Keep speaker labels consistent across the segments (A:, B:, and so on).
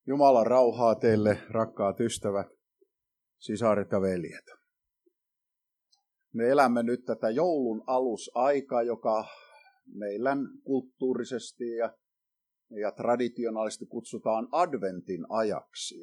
A: Jumalan rauhaa teille, rakkaat ystävät, sisaret ja veljet. Me elämme nyt tätä joulun alusaikaa, joka meillä kulttuurisesti ja traditionaalisesti kutsutaan adventin ajaksi.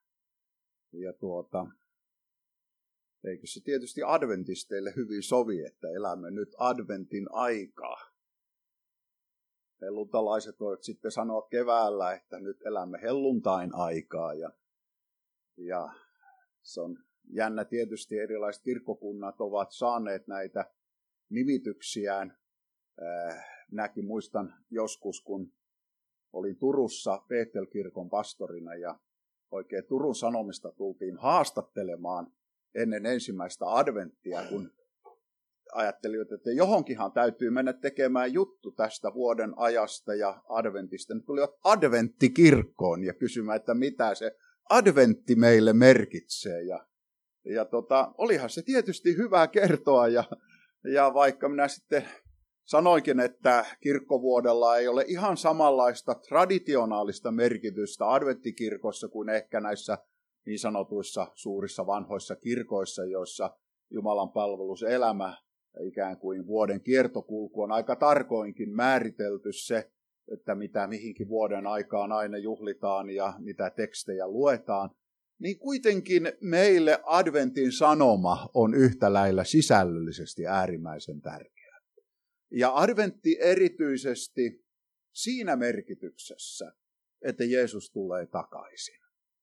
A: Eikö se tietysti adventisteille hyvin sovi, että elämme nyt adventin aikaa. Helluntalaiset voivat sitten sanoa keväällä, että nyt elämme helluntain aikaa. Ja se on jännä tietysti, erilaiset kirkkokunnat ovat saaneet näitä nimityksiään. Minäkin muistan joskus, kun olin Turussa Betel-kirkon pastorina ja oikein Turun Sanomista tultiin haastattelemaan ennen ensimmäistä adventtia, kun ajattelivat, että johonkinhan täytyy mennä tekemään juttu tästä vuoden ajasta ja adventista. Ne tulivat adventtikirkkoon ja kysymään, että mitä se adventti meille merkitsee. Ja olihan se tietysti hyvä kertoa ja vaikka minä sitten sanoinkin, että kirkkovuodella ei ole ihan samanlaista traditionaalista merkitystä adventtikirkossa kuin ehkä näissä niin sanotuissa suurissa vanhoissa kirkoissa, joissa Jumalan palveluselämä ikään kuin vuoden kiertokulku on aika tarkoinkin määritelty se, että mitä mihinkin vuoden aikaan aina juhlitaan ja mitä tekstejä luetaan, niin kuitenkin meille adventin sanoma on yhtä lailla sisällöllisesti äärimmäisen tärkeä. Ja adventti erityisesti siinä merkityksessä, että Jeesus tulee takaisin.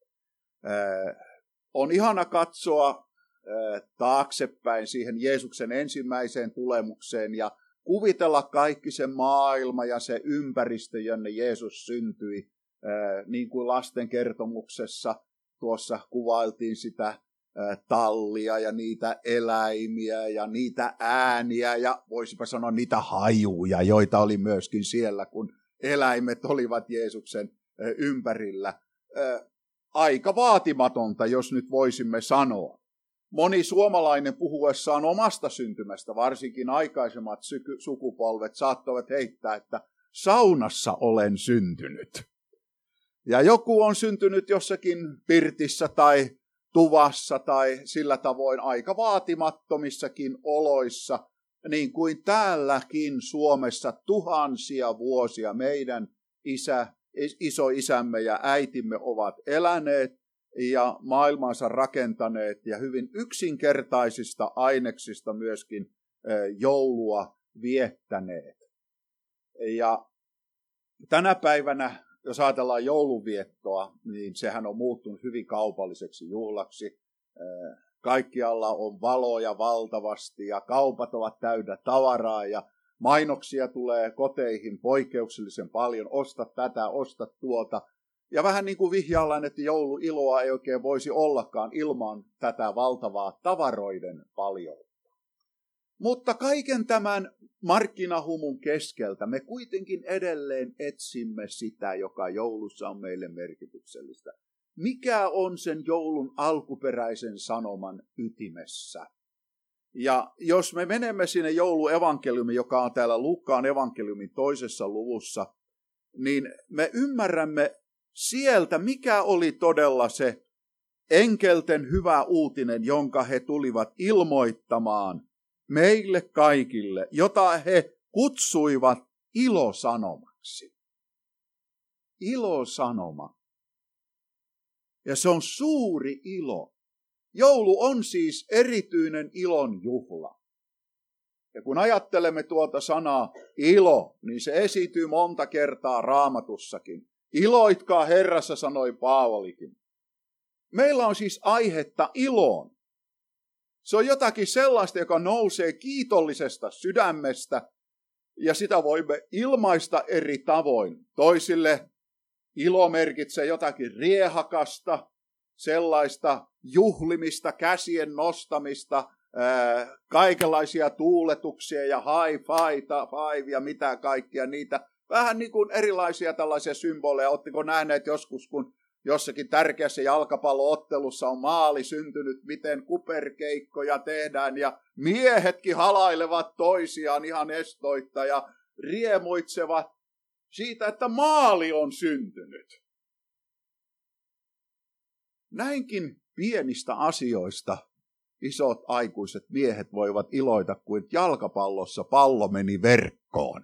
A: On ihana katsoa taaksepäin siihen Jeesuksen ensimmäiseen tulemukseen ja kuvitella kaikki se maailma ja se ympäristö, jonne Jeesus syntyi, niin kuin lasten kertomuksessa tuossa kuvailtiin sitä tallia ja niitä eläimiä ja niitä ääniä ja voisipa sanoa niitä hajuja, joita oli myöskin siellä, kun eläimet olivat Jeesuksen ympärillä. Aika vaatimatonta, jos nyt voisimme sanoa. Moni suomalainen puhuessaan omasta syntymästä, varsinkin aikaisemmat sukupolvet, saattoivat heittää, että saunassa olen syntynyt. Ja joku on syntynyt jossakin pirtissä tai tuvassa tai sillä tavoin aika vaatimattomissakin oloissa, niin kuin täälläkin Suomessa tuhansia vuosia meidän isoisämme ja äitimme ovat eläneet ja maailmansa rakentaneet ja hyvin yksinkertaisista aineksista myöskin joulua viettäneet. Ja tänä päivänä, jos ajatellaan joulunviettoa, niin sehän on muuttunut hyvin kaupalliseksi juhlaksi. Kaikkialla on valoja valtavasti ja kaupat ovat täynnä tavaraa ja mainoksia tulee koteihin poikkeuksellisen paljon, osta tätä, osta tuota. Ja vähän niin kuin vihjaillaan, että jouluiloa ei oikein voisi ollakaan ilman tätä valtavaa tavaroiden paljoutta. Mutta kaiken tämän markkinahumun keskeltä me kuitenkin edelleen etsimme sitä, joka joulussa on meille merkityksellistä. Mikä on sen joulun alkuperäisen sanoman ytimessä? Ja jos me menemme sinne jouluevankeliumiin, joka on täällä Luukkaan evankeliumin 2. luvussa, niin me ymmärrämme sieltä, mikä oli todella se enkelten hyvä uutinen, jonka he tulivat ilmoittamaan meille kaikille, jota he kutsuivat ilosanomaksi. Ilosanoma. Ja se on suuri ilo. Joulu on siis erityinen ilon juhla. Ja kun ajattelemme tuota sanaa ilo, niin se esiintyy monta kertaa Raamatussakin. Iloitkaa Herrassa, sanoi Paavalikin. Meillä on siis aihetta iloon. Se on jotakin sellaista, joka nousee kiitollisesta sydämestä, ja sitä voimme ilmaista eri tavoin. Toisille ilo merkitsee jotakin riehakasta, sellaista juhlimista, käsien nostamista, kaikenlaisia tuuletuksia ja high five ja mitä kaikkia niitä. Vähän niin kuin erilaisia tällaisia symboleja. Oletteko nähneet joskus, kun jossakin tärkeässä jalkapalloottelussa on maali syntynyt, miten kuperkeikkoja tehdään ja miehetkin halailevat toisiaan ihan estoitta ja riemuitsevat siitä, että maali on syntynyt. näinkin pienistä asioista isot aikuiset miehet voivat iloita, kuin jalkapallossa pallo meni verkkoon.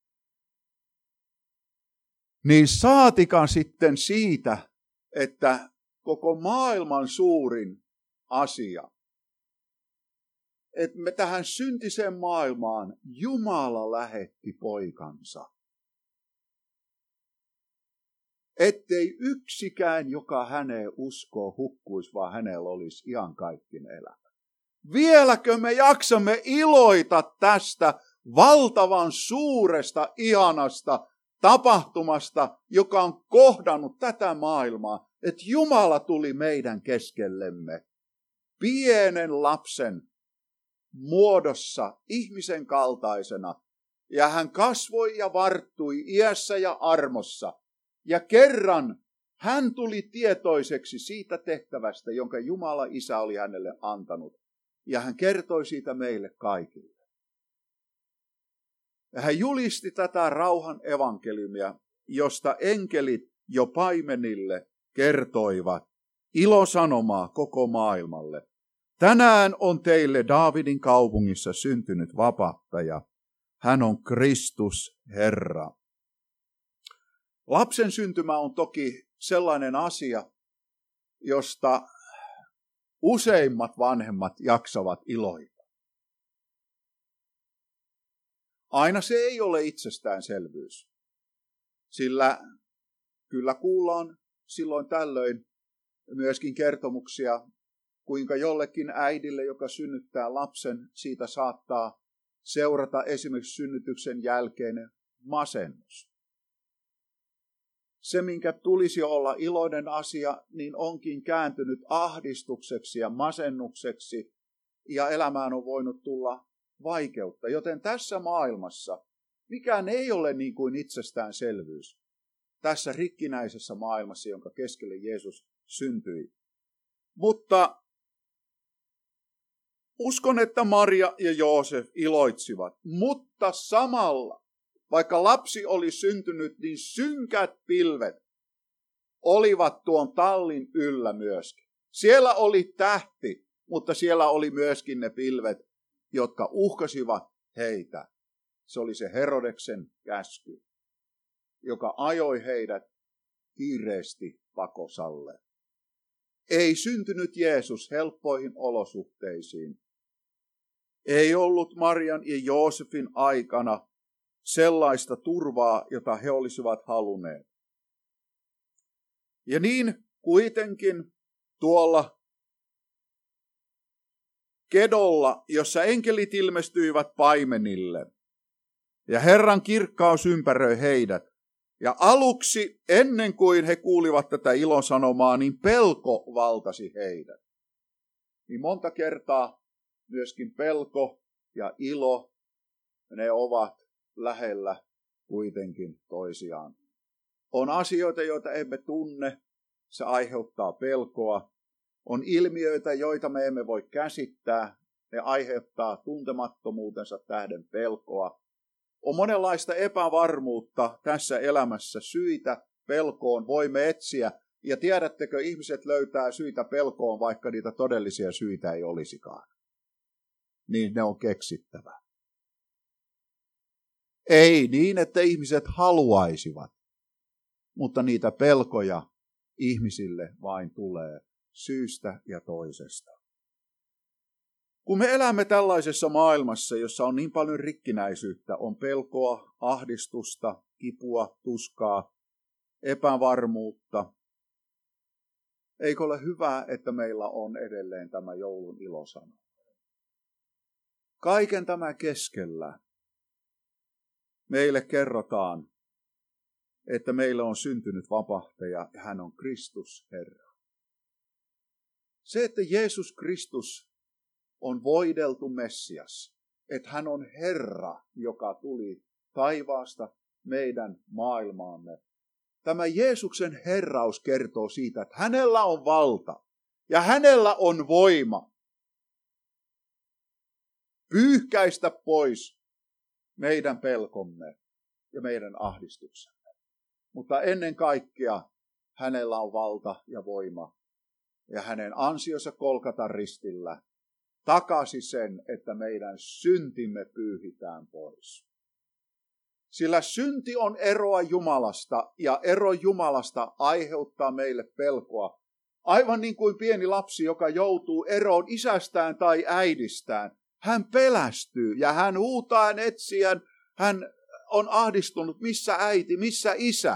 A: Niin saatikaan sitten siitä, että koko maailman suurin asia, että me tähän syntiseen maailmaan Jumala lähetti poikansa. Ettei yksikään, joka häneen uskoo, hukkuisi, vaan hänellä olisi iankaikkinen elämä. Vieläkö me jaksamme iloita tästä valtavan suuresta, ihanasta tapahtumasta, joka on kohdannut tätä maailmaa, että Jumala tuli meidän keskellemme pienen lapsen muodossa, ihmisen kaltaisena, ja hän kasvoi ja varttui iässä ja armossa. Ja kerran hän tuli tietoiseksi siitä tehtävästä, jonka Jumala Isä oli hänelle antanut. Ja hän kertoi siitä meille kaikille. Ja hän julisti tätä rauhan evankeliumia, josta enkelit jo paimenille kertoivat ilosanomaa koko maailmalle. Tänään on teille Daavidin kaupungissa syntynyt vapahtaja. Hän on Kristus Herra. Lapsen syntymä on toki sellainen asia, josta useimmat vanhemmat jaksavat iloita. Aina se ei ole itsestäänselvyys, sillä kyllä kuullaan silloin tällöin myöskin kertomuksia, kuinka jollekin äidille, joka synnyttää lapsen, siitä saattaa seurata esimerkiksi synnytyksen jälkeinen masennus. Se, minkä tulisi olla iloinen asia, niin onkin kääntynyt ahdistukseksi ja masennukseksi, ja elämään on voinut tulla vaikeutta. Joten tässä maailmassa mikään ei ole niin kuin itsestäänselvyys. Tässä rikkinäisessä maailmassa, jonka keskelle Jeesus syntyi. Mutta uskon, että Maria ja Joosef iloitsivat, mutta samalla, vaikka lapsi oli syntynyt, niin synkät pilvet olivat tuon tallin yllä myöskin. Siellä oli tähti, mutta siellä oli myöskin ne pilvet, jotka uhkasivat heitä. Se oli se Herodeksen käsky, joka ajoi heidät kiireesti pakosalle. Ei syntynyt Jeesus helppoihin olosuhteisiin. Ei ollut Marian ja Joosefin aikana sellaista turvaa, jota he olisivat halunneet. Ja niin kuitenkin tuolla kedolla, jossa enkelit ilmestyivät paimenille, ja Herran kirkkaus ympäröi heidät. Ja aluksi, ennen kuin he kuulivat tätä ilosanomaa, niin pelko valtasi heidät. Niin monta kertaa myöskin pelko ja ilo, ne ovat lähellä kuitenkin toisiaan. On asioita, joita emme tunne, se aiheuttaa pelkoa. On ilmiöitä, joita me emme voi käsittää, ne aiheuttaa tuntemattomuutensa tähden pelkoa. On monenlaista epävarmuutta tässä elämässä, syitä pelkoon voimme etsiä. Ja tiedättekö, ihmiset löytää syitä pelkoon, vaikka niitä todellisia syitä ei olisikaan. Niin ne on keksittävä. Ei niin, että ihmiset haluaisivat, mutta niitä pelkoja ihmisille vain tulee syystä ja toisesta. Kun me elämme tällaisessa maailmassa, jossa on niin paljon rikkinäisyyttä, on pelkoa, ahdistusta, kipua, tuskaa, epävarmuutta, eikö ole hyvä, että meillä on edelleen tämä joulun ilosana? Kaiken tämän keskellä meille kerrotaan, että meille on syntynyt vapahtaja ja hän on Kristus Herra. Se, että Jeesus Kristus on voideltu Messias, että hän on Herra, joka tuli taivaasta meidän maailmaamme. Tämä Jeesuksen herraus kertoo siitä, että hänellä on valta ja hänellä on voima pyyhkäistä pois meidän pelkomme ja meidän ahdistuksemme. Mutta ennen kaikkea hänellä on valta ja voima ja hänen ansionsa Kolkatan ristillä takasi sen, että meidän syntimme pyyhitään pois. Sillä synti on eroa Jumalasta, ja ero Jumalasta aiheuttaa meille pelkoa. Aivan niin kuin pieni lapsi, joka joutuu eroon isästään tai äidistään. Hän pelästyy ja hän huutaa, hän etsii, hän on ahdistunut, missä äiti, missä isä.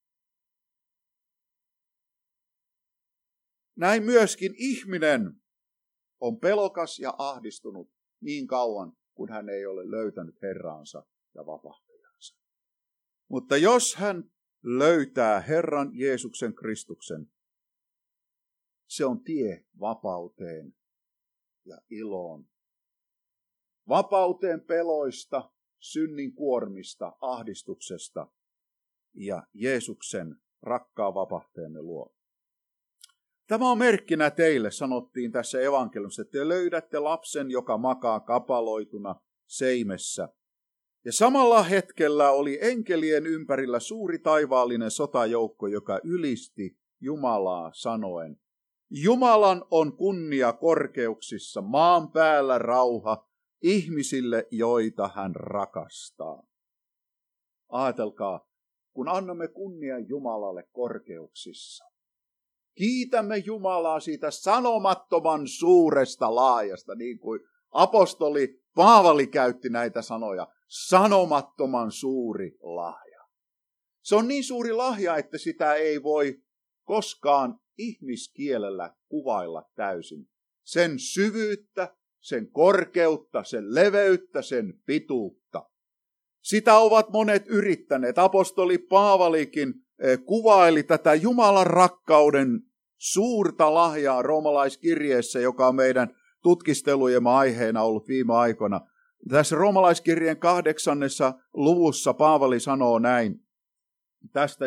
A: Näin myöskin ihminen on pelokas ja ahdistunut niin kauan, kun hän ei ole löytänyt Herraansa ja vapahtajansa. Mutta jos hän löytää Herran Jeesuksen Kristuksen, se on tie vapauteen ja iloon. Vapauteen peloista, synnin kuormista, ahdistuksesta ja Jeesuksen rakkaan vapahtajamme luo. Tämä on merkkinä teille, sanottiin tässä evankeliumissa, että te löydätte lapsen, joka makaa kapaloituna seimessä. Ja samalla hetkellä oli enkelien ympärillä suuri taivaallinen sotajoukko, joka ylisti Jumalaa sanoen: Jumalan on kunnia korkeuksissa, maan päällä rauha ihmisille, joita hän rakastaa. Ajatelkaa, kun annamme kunnian Jumalalle korkeuksissa. Kiitämme Jumalaa siitä sanomattoman suuresta laajasta, niin kuin apostoli Paavali käytti näitä sanoja. Sanomattoman suuri lahja. Se on niin suuri lahja, että sitä ei voi koskaan ihmiskielellä kuvailla täysin. Sen syvyyttä, sen korkeutta, sen leveyttä, sen pituutta. Sitä ovat monet yrittäneet. Apostoli Paavalikin kuvaili tätä Jumalan rakkauden suurta lahjaa roomalaiskirjeessä, joka on meidän tutkistelujemme aiheena ollut viime aikoina. Tässä roomalaiskirjeen 8. luvussa Paavali sanoo näin tästä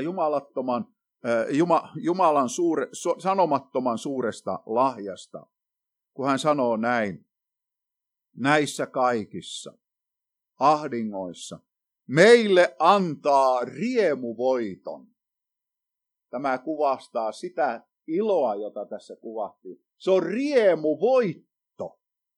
A: Jumalan sanomattoman suuresta lahjasta, kun hän sanoo näin: näissä kaikissa ahdingoissa meille antaa riemuvoiton. Tämä kuvastaa sitä iloa, jota tässä kuvattiin. Se on riemuvoitto.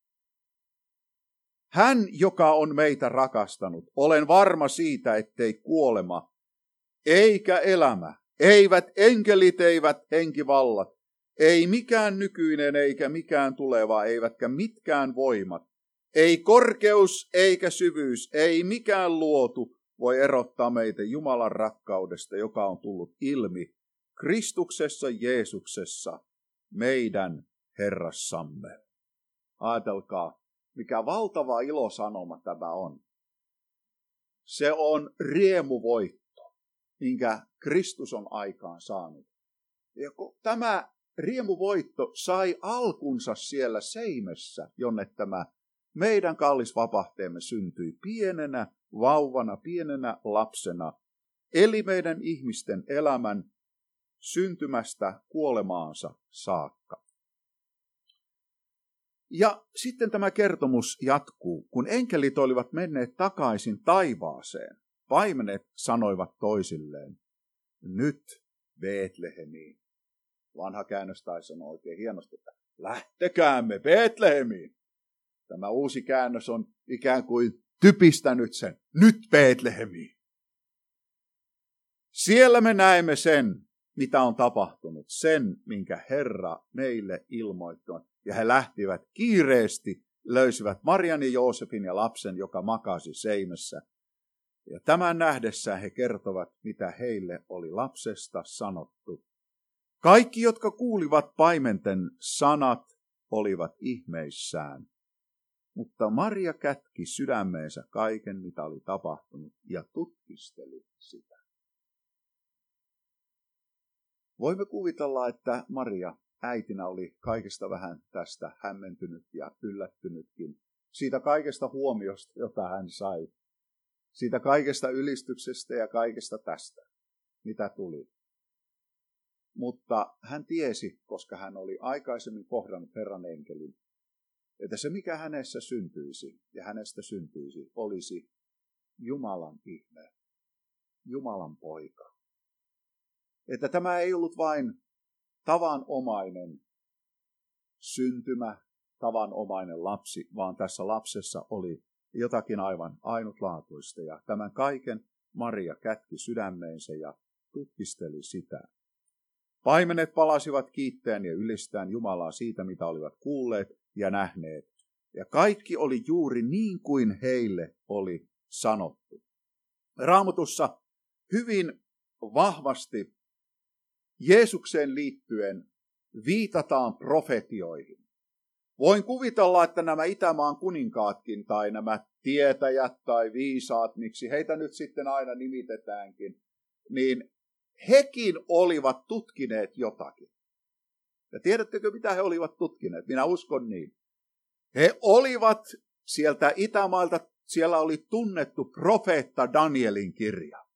A: Hän, joka on meitä rakastanut, olen varma siitä, ettei kuolema, eikä elämä, eivät enkelit, eivät henkivallat, ei mikään nykyinen eikä mikään tuleva, eivätkä mitkään voimat, ei korkeus eikä syvyys, ei mikään luotu voi erottaa meitä Jumalan rakkaudesta, joka on tullut ilmi Kristuksessa Jeesuksessa, meidän Herrassamme. Ajatelkaa, mikä valtava ilosanoma tämä on. Se on riemuvoitto, minkä Kristus on aikaan saanut. Ja kun tämä riemuvoitto sai alkunsa siellä seimessä, jonne tämä meidän kallis vapahtajamme syntyi pienenä vauvana, pienenä lapsena, eli meidän ihmisten elämän syntymästä kuolemaansa saakka. Ja sitten tämä kertomus jatkuu. Kun enkelit olivat menneet takaisin taivaaseen, paimenet sanoivat toisilleen: nyt Betlehemiin. Vanha käännös taisi sanoa oikein hienosti, että lähtekäämme Betlehemiin. Tämä uusi käännös on ikään kuin typistänyt sen. Nyt Betlehemiin. Siellä me näemme sen, mitä on tapahtunut. Sen, minkä Herra meille ilmoittoi. Ja he lähtivät kiireesti, löysivät Marian ja Joosefin ja lapsen, joka makasi seimessä. Ja tämän nähdessään he kertovat, mitä heille oli lapsesta sanottu. Kaikki, jotka kuulivat paimenten sanat, olivat ihmeissään. Mutta Maria kätki sydämeensä kaiken, mitä oli tapahtunut, ja tutkisteli sitä. Voimme kuvitella, että Maria äitinä oli kaikesta vähän tästä hämmentynyt ja yllättynytkin. Siitä kaikesta huomiosta, jota hän sai. Siitä kaikesta ylistyksestä ja kaikesta tästä, mitä tuli. Mutta hän tiesi, koska hän oli aikaisemmin kohdannut Herran enkelin, että se mikä hänessä syntyisi ja hänestä syntyisi olisi Jumalan ihme, Jumalan poika. Että tämä ei ollut vain tavanomainen syntymä, tavanomainen lapsi, vaan tässä lapsessa oli jotakin aivan ainutlaatuista. Ja tämän kaiken Maria kätki sydämeensä ja tutkisteli sitä. Paimenet palasivat kiittäen ja ylistäen Jumalaa siitä, mitä olivat kuulleet ja nähneet. Ja kaikki oli juuri niin kuin heille oli sanottu. Raamatussa hyvin vahvasti Jeesukseen liittyen viitataan profetioihin. Voin kuvitella, että nämä Itämaan kuninkaatkin tai nämä tietäjät tai viisaat, miksi heitä nyt sitten aina nimitetäänkin, niin hekin olivat tutkineet jotakin. Ja tiedättekö, mitä he olivat tutkineet? Minä uskon niin. He olivat sieltä Itämailta, siellä oli tunnettu profeetta Danielin kirja.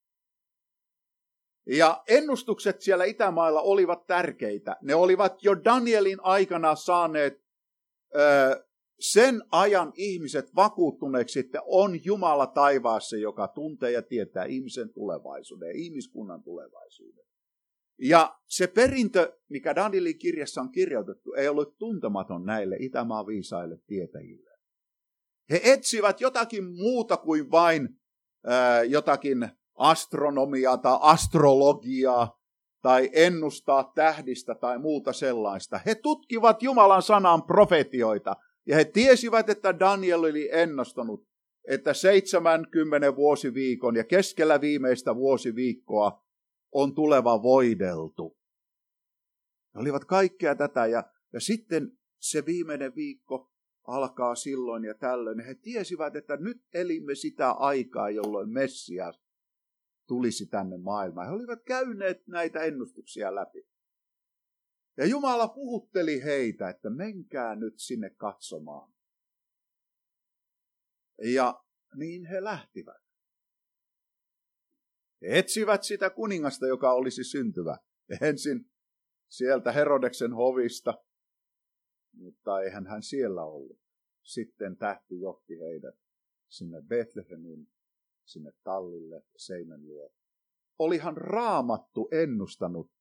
A: Ja ennustukset siellä Itämailla olivat tärkeitä. Ne olivat jo Danielin aikana saaneet sen ajan ihmiset vakuuttuneeksi, että on Jumala taivaassa, joka tuntee ja tietää ihmisen tulevaisuuden ja ihmiskunnan tulevaisuuden. Ja se perintö, mikä Danielin kirjassa on kirjoitettu, ei ollut tuntematon näille Itämaan viisaille tietäjille. He etsivät jotakin muuta kuin vain jotakin astronomiaa tai astrologiaa tai ennustaa tähdistä tai muuta sellaista. He tutkivat Jumalan sanan profetioita ja he tiesivät, että Daniel oli ennustanut, että 70 vuosiviikon ja keskellä viimeistä vuosiviikkoa on tuleva voideltu. He olivat kaikkea tätä ja sitten se viimeinen viikko alkaa silloin ja tällöin. He tiesivät, että nyt elimme sitä aikaa, jolloin Messias tulisi tänne maailmaan. He olivat käyneet näitä ennustuksia läpi. Ja Jumala puhutteli heitä, että menkää nyt sinne katsomaan. Ja niin he lähtivät. He etsivät sitä kuningasta, joka olisi syntyvä. Ensin sieltä Herodeksen hovista, mutta eihän hän siellä ollut. Sitten tähti johti heidät sinne Betlehemiin, sinne tallille seinän luo. Olihan Raamattu ennustanut,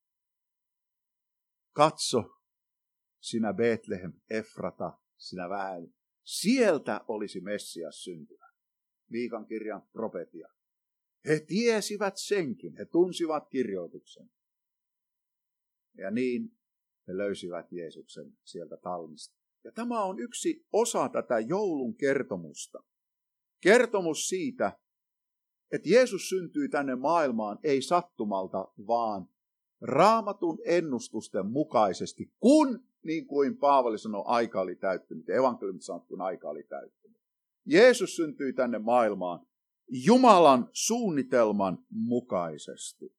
A: katso sinä Betlehem, Efrata, sinä vähän, sieltä olisi Messias syntyvä. Miikan kirjan profetia. He tiesivät senkin, he tunsivat kirjoituksen. Ja niin he löysivät Jeesuksen sieltä talmista. Ja tämä on yksi osa tätä joulun kertomusta. Kertomus siitä, että Jeesus syntyi tänne maailmaan ei sattumalta, vaan Raamatun ennustusten mukaisesti, kun, niin kuin Paavali sanoi, aika oli täyttynyt, evankeliumit sanoo, kun aika oli täyttynyt. Jeesus syntyi tänne maailmaan Jumalan suunnitelman mukaisesti.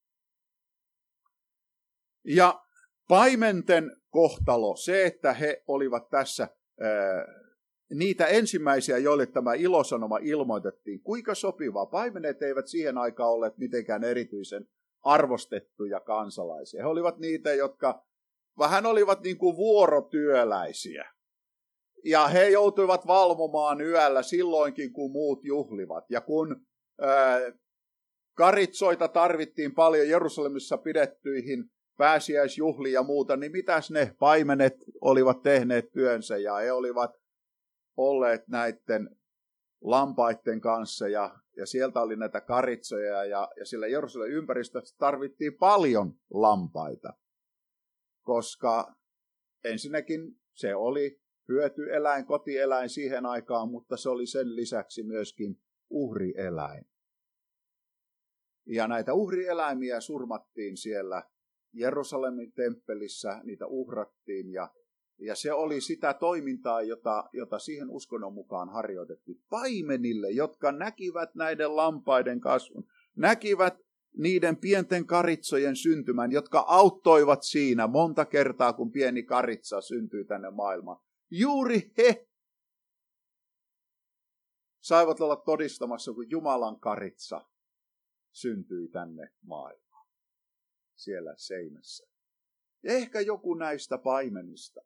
A: Ja paimenten kohtalo, se, että he olivat tässä niitä ensimmäisiä, joille tämä ilosanoma ilmoitettiin, kuinka sopivaa. Paimenet eivät siihen aikaan olleet mitenkään erityisen arvostettuja kansalaisia. He olivat niitä, jotka vähän olivat niin kuin vuorotyöläisiä. Ja he joutuivat valvomaan yöllä silloinkin, kun muut juhlivat. Ja kun karitsoita tarvittiin paljon Jerusalemissa pidettyihin pääsiäisjuhliin ja muuta, niin mitäs ne paimenet olivat tehneet työnsä ja he olivat olleet näiden lampaiden kanssa ja sieltä oli näitä karitsoja ja sillä Jerusalemin ympäristössä tarvittiin paljon lampaita, koska ensinnäkin se oli hyötyeläin, kotieläin siihen aikaan, mutta se oli sen lisäksi myöskin uhrieläin. Ja näitä uhrieläimiä surmattiin siellä Jerusalemin temppelissä, niitä uhrattiin ja se oli sitä toimintaa, jota siihen uskonnon mukaan harjoitettiin paimenille, jotka näkivät näiden lampaiden kasvun, näkivät niiden pienten karitsojen syntymän, jotka auttoivat siinä monta kertaa, kun pieni karitsa syntyi tänne maailmaan. Juuri he saivat olla todistamassa, kun Jumalan karitsa syntyi tänne maailmaan, siellä seinässä. Ja ehkä joku näistä paimenista.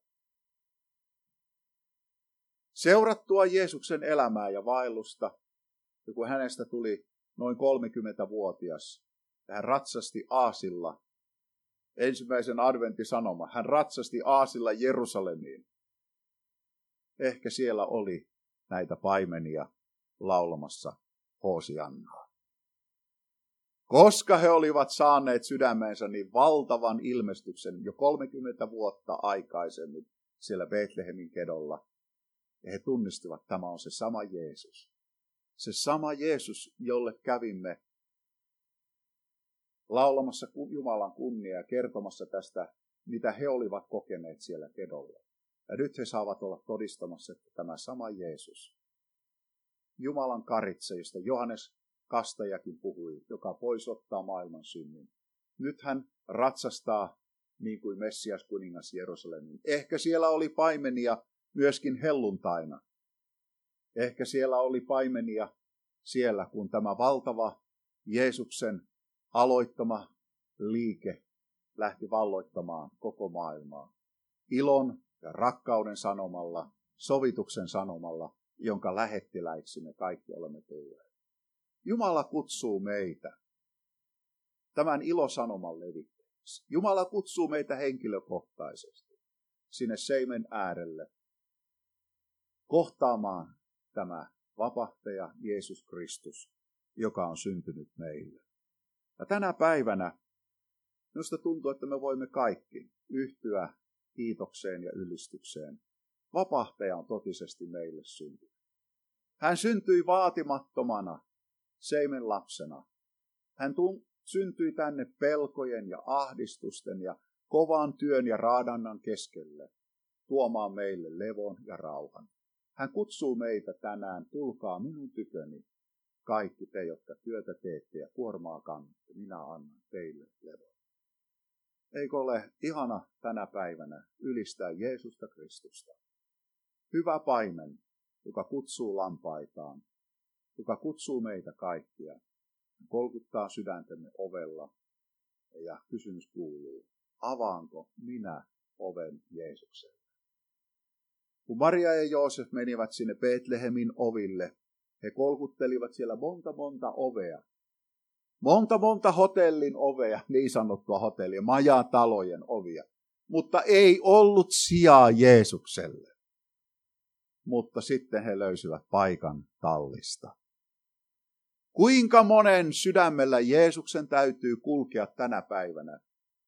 A: Seurattua Jeesuksen elämää ja vaellusta, ja kun hänestä tuli noin 30-vuotias, ja hän ratsasti aasilla ensimmäisen adventtisanoma. Hän ratsasti aasilla Jerusalemiin. Ehkä siellä oli näitä paimenia laulamassa Hoosiannaa. Koska he olivat saaneet sydämeensä niin valtavan ilmestyksen jo 30 vuotta aikaisemmin siellä Betlehemin kedolla, ja he tunnistivat, että tämä on se sama Jeesus. Se sama Jeesus, jolle kävimme laulamassa Jumalan kunniaa ja kertomassa tästä, mitä he olivat kokeneet siellä kedolla. Ja nyt he saavat olla todistamassa, että tämä sama Jeesus, Jumalan karitse, josta Johannes Kastajakin puhui, joka pois ottaa maailman synnin. Nyt hän ratsastaa niin kuin Messias kuningas Jerusalemiin. Ehkä siellä oli paimenia myöskin helluntaina. Ehkä siellä oli paimenia siellä, kun tämä valtava Jeesuksen aloittama liike lähti valloittamaan koko maailmaa. Ilon ja rakkauden sanomalla, sovituksen sanomalla, jonka lähettiläiksi me kaikki olemme tulleet. Jumala kutsuu meitä tämän ilosanoman levittäjiksi. Jumala kutsuu meitä henkilökohtaisesti sinne seimen äärelle kohtaamaan tämä vapahtaja Jeesus Kristus, joka on syntynyt meille. Ja tänä päivänä minusta tuntuu, että me voimme kaikki yhtyä kiitokseen ja ylistykseen. Vapahtaja on totisesti meille syntynyt. Hän syntyi vaatimattomana seimen lapsena. Hän syntyi tänne pelkojen ja ahdistusten ja kovan työn ja raadannan keskelle tuomaan meille levon ja rauhan. Hän kutsuu meitä tänään, tulkaa minun tyköni, kaikki te, jotka työtä teette ja kuormaa kannatte, minä annan teille levon. Eikö ole ihana tänä päivänä ylistää Jeesusta Kristusta? Hyvä paimen, joka kutsuu lampaitaan, joka kutsuu meitä kaikkia, kolkuttaa sydäntemme ovella ja kysymys kuuluu, avaanko minä oven Jeesukselle? Kun Maria ja Joosef menivät sinne Betlehemin oville, he kolkuttelivat siellä monta ovea. Monta hotellin ovea, niin sanottua hotellia, majatalojen ovia. Mutta ei ollut sijaa Jeesukselle. Mutta sitten he löysivät paikan tallista. Kuinka monen sydämellä Jeesuksen täytyy kulkea tänä päivänä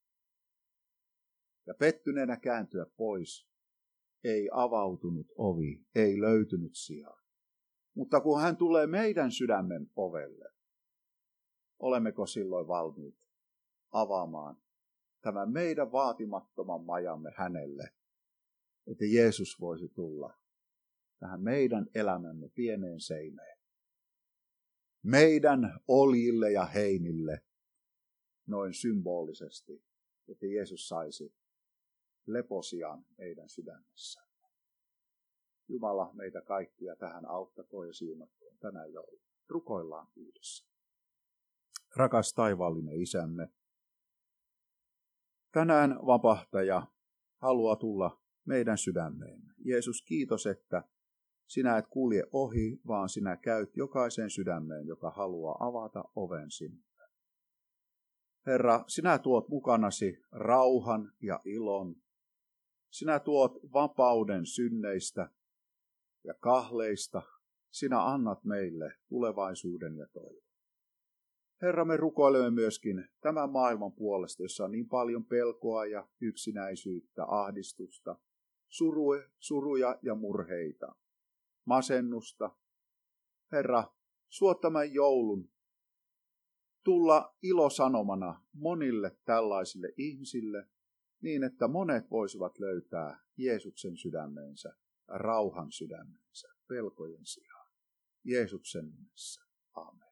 A: ja pettyneenä kääntyä pois? Ei avautunut ovi, ei löytynyt sijaa. Mutta kun hän tulee meidän sydämen ovelle, olemmeko silloin valmiit avaamaan tämän meidän vaatimattoman majamme hänelle, että Jeesus voisi tulla tähän meidän elämämme pieneen seineen. Meidän oljille ja heinille noin symbolisesti, että Jeesus saisi leposijan meidän sydämessä. Jumala meitä kaikkia tähän auttakoon ja siunatkoon tänä jouluna. Rukoillaan yhdessä. Rakas taivaallinen Isämme, tänään vapahtaja haluaa tulla meidän sydämeemme. Jeesus, kiitos, että sinä et kulje ohi, vaan sinä käyt jokaisen sydämeen, joka haluaa avata oven sinne. Herra, sinä tuot mukanasi rauhan ja ilon. Sinä tuot vapauden synneistä ja kahleista. Sinä annat meille tulevaisuuden ja toivon. Herra, me rukoilemme myöskin tämän maailman puolesta, jossa on niin paljon pelkoa ja yksinäisyyttä, ahdistusta, suruja ja murheita, masennusta. Herra, suo tämän joulun tulla ilosanomana monille tällaisille ihmisille, niin että monet voisivat löytää Jeesuksen sydämensä, rauhan sydämensä, pelkojen sijaan. Jeesuksen nimessä. Amen.